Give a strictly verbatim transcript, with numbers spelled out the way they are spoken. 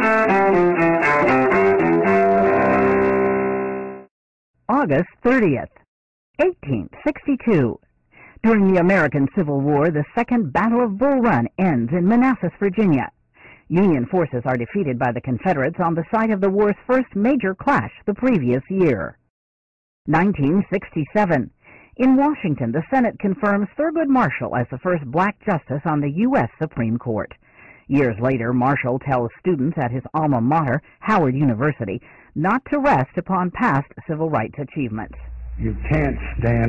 August thirtieth, eighteen sixty-two. During the American Civil War, the Second Battle of Bull Run ends in Manassas, Virginia. Union forces are defeated by the Confederates on the site of the war's first major clash the previous year. nineteen sixty-seven. In Washington, the Senate confirms Thurgood Marshall as the first black justice on the U S Supreme Court. Years later, Marshall tells students at his alma mater, Howard University, not to rest upon past civil rights achievements. You can't stand